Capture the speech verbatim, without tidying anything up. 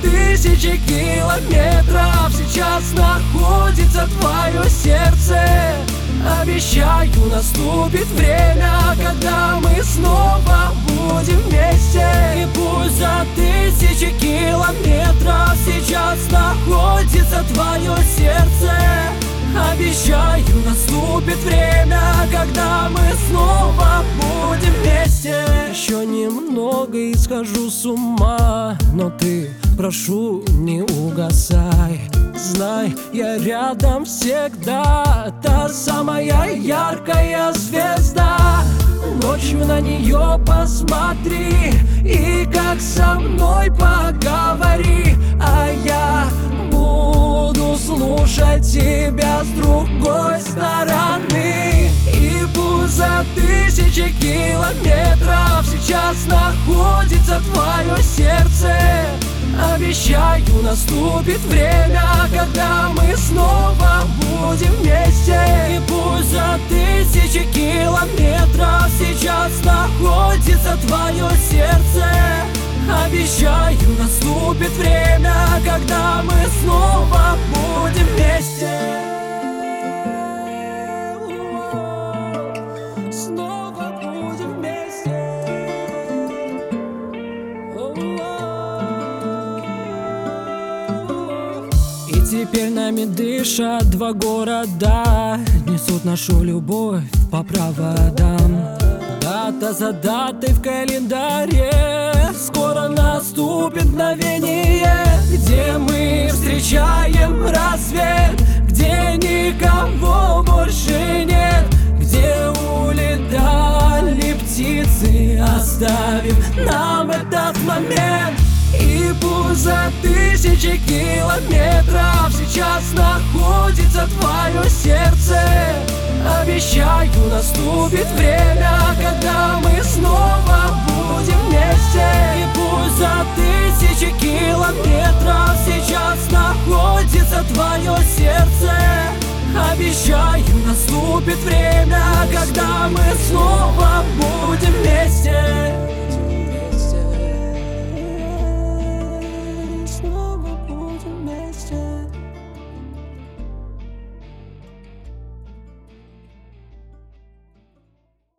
тысячи километров сейчас находится твое сердце. Обещаю, наступит время, когда мы снова будем вместе. И пусть за тысячи километров сейчас находится твое сердце. Обещаю, наступит время, когда мы снова будем вместе. Еще немного и схожу с ума, но ты, прошу, не угасай. Знай, я рядом всегда, та самая яркая звезда. Ночью на нее посмотри и как со мной поговори, а я буду слушать тебя с другой стороны. И пусть за тысячи километров сейчас находится твое сердце. Обещаю, наступит время, когда мы снова будем вместе. И пусть за тысячи километров сейчас находится твое сердце. Обещаю, наступит время, когда мы снова будем вместе. Снова будем вместе. И теперь нами дышат два города, несут нашу любовь по проводам. Дата за датой в календаре, скоро наступит мгновение, где мы встречаем рассвет, где никого больше нет, где улетали птицы, оставив нам этот момент. И пусть за тысячи километров сейчас находится твое сердце. Обещаю, наступит время, когда мы снова будем вместе. И пусть за тысячи километров сейчас находится твое сердце. Обещаю, наступит время, когда мы снова будем вместе.